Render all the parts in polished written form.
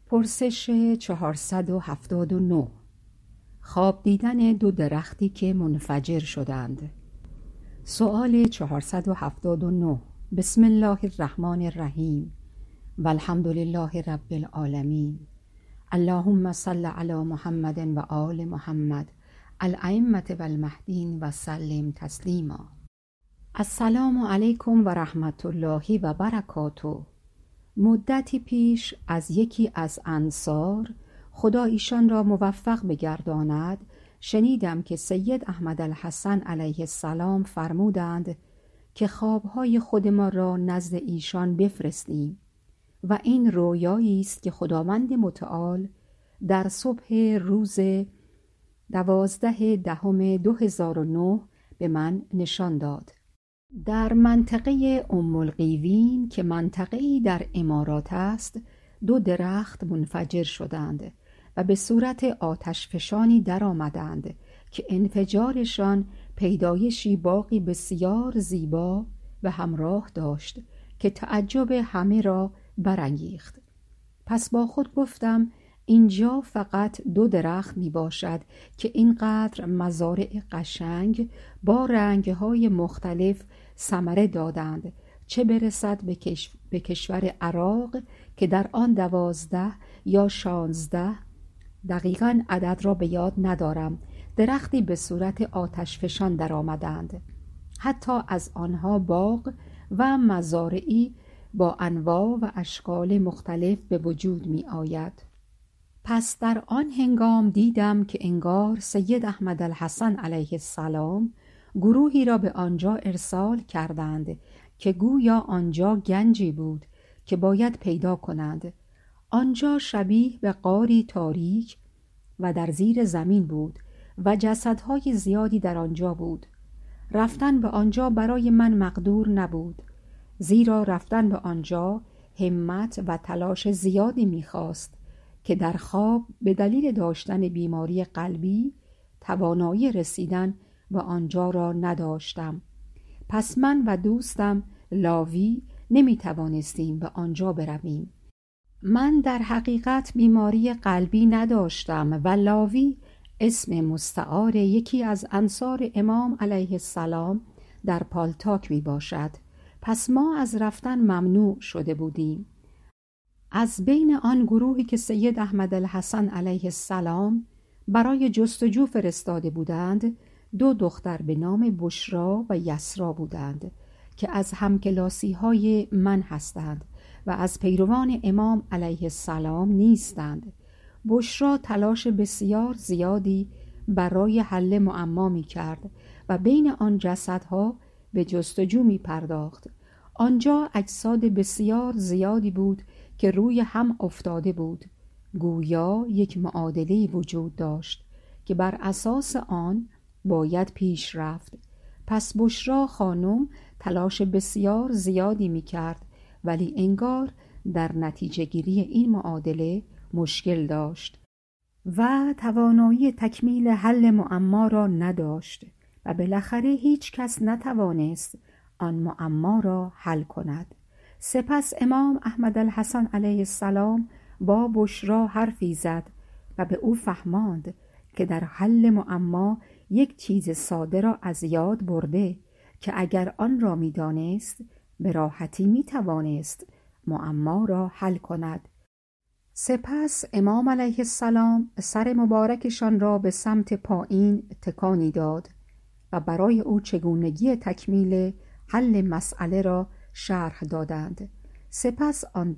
پرسش 479. خواب دیدن دو درختی که منفجر شدند. سؤال 479. بسم الله الرحمن الرحیم و الحمد لله رب العالمین. اللهم صل علی محمد و آل محمد الائمة و المهدین و سلم تسلیما. السلام علیکم و رحمت الله و برکاته. مدتی پیش از یکی از انصار، خدا ایشان را موفق بگرداند، شنیدم که سید احمدالحسن علیه السلام فرمودند که خوابهای خود ما را نزد ایشان بفرستیم و این رویایی است که خداوند متعال در صبح روز 12/10/2009 به من نشان داد. در منطقه ام القیوین که منطقه‌ای در امارات است، دو درخت منفجر شدند و به صورت آتشفشانی در آمدند که انفجارشان پیدایشی باغی بسیار زیبا و همراه داشت که تعجب همه را برانگیخت. پس با خود گفتم اینجا فقط دو درخت می باشد که اینقدر مزارع قشنگ با رنگهای مختلف ثمره دادند، چه برسد به کشور عراق که در آن 12 یا 16 دقیقاً عدد را به یاد ندارم درختی به صورت آتشفشان در آمدند. حتی از آنها باغ و مزارعی با انواع و اشکال مختلف به وجود می آید. پس در آن هنگام دیدم که انگار سید احمدالحسن علیه السلام گروهی را به آنجا ارسال کردند که گویا آنجا گنجی بود که باید پیدا کنند. آنجا شبیه به غاری تاریک و در زیر زمین بود و جسدهای زیادی در آنجا بود. رفتن به آنجا برای من مقدور نبود، زیرا رفتن به آنجا همت و تلاش زیادی می‌خواست که در خواب به دلیل داشتن بیماری قلبی توانایی رسیدن به آنجا را نداشتم. پس من و دوستم لاوی نمی‌توانستیم به آنجا برویم. من در حقیقت بیماری قلبی نداشتم و لاوی اسم مستعار یکی از انصار امام علیه السلام در پالتاک می باشد. پس ما از رفتن ممنوع شده بودیم. از بین آن گروهی که سید احمدالحسن علیه السلام برای جستجو فرستاده بودند، دو دختر به نام بشرا و یسرا بودند که از همکلاسی های من هستند و از پیروان امام علیه السلام نیستند. بشرا تلاش بسیار زیادی برای حل معما می کرد و بین آن جسدها به جستجو می پرداخت. آنجا اجساد بسیار زیادی بود که روی هم افتاده بود. گویا یک معادله وجود داشت که بر اساس آن باید پیش رفت. پس بشرا خانم تلاش بسیار زیادی می کرد، ولی انگار در نتیجه گیری این معادله مشکل داشت و توانایی تکمیل حل معما را نداشت و بالاخره هیچ کس نتوانست آن معما را حل کند. سپس امام احمدالحسن علیه السلام با بشرا حرفی زد و به او فهماند که در حل معما یک چیز ساده را از یاد برده که اگر آن را می دانست به راحتی می توانست معما را حل کند. سپس امام علیه السلام سر مبارکشان را به سمت پایین تکانی داد و برای او چگونگی تکمیل حل مسئله را شرح دادند. سپس آن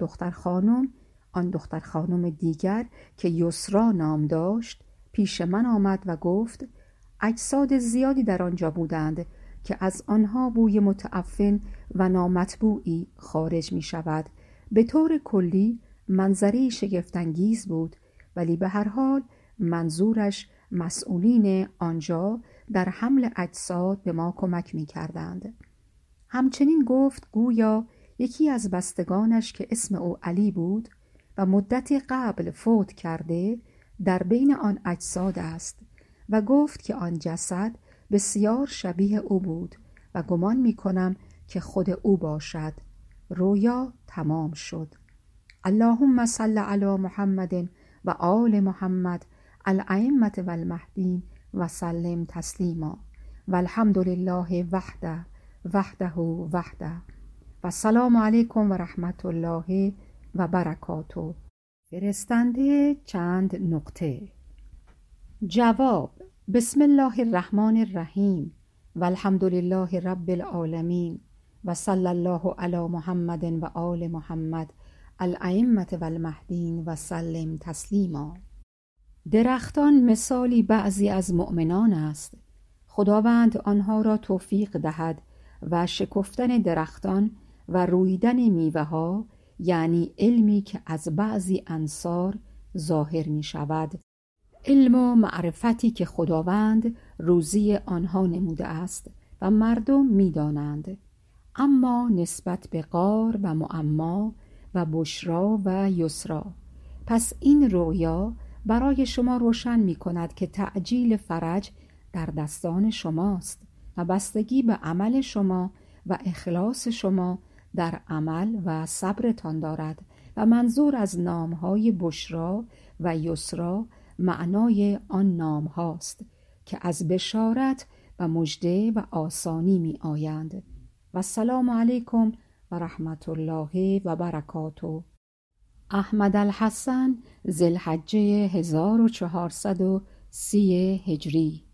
دختر خانم دیگر که یسرا نام داشت پیش من آمد و گفت اجساد زیادی در آنجا بودند که از آنها بوی متعفن و نامطبوعی خارج می شود. به طور کلی منظری شگفت‌انگیز بود، ولی به هر حال منظورش مسئولین آنجا در حمل اجساد به ما کمک می کردند. همچنین گفت گویا یکی از بستگانش که اسم او علی بود و مدتی قبل فوت کرده در بین آن اجساد است و گفت که آن جسد بسیار شبیه او بود و گمان می کنم که خود او باشد. رویا تمام شد. اللهم صل علی محمد و آل محمد الائمة و المهدین و سلم تسلیما و الحمد لله وحده وحده و السلام علیکم و رحمت الله و برکاته. فرستنده چند نکته. جواب: بسم الله الرحمن الرحیم و الحمد لله رب العالمین و صلی الله علی محمد و آل محمد الائمة و المهدین و سلم تسلیما. درختان مثالی بعضی از مؤمنان است. خداوند آنها را توفیق دهد و شکفتن درختان و رویدن میوه ها، یعنی علمی که از بعضی انصار ظاهر می شود، علم و معرفتی که خداوند روزی آنها نموده است و مردم می دانند. اما نسبت به غار و معما و بشرا و یسرا، پس این رؤیا برای شما روشن می کند که تعجیل فرج در دستان شماست و بستگی به عمل شما و اخلاص شما در عمل و صبرتان دارد و منظور از نامهای بشرا و یسرا معنای آن نام هاست که از بشارت و مژده و آسانی می آیند. و السلام علیکم و رحمت الله و برکاته. احمد الحسن ذی الحجه 1430 هجری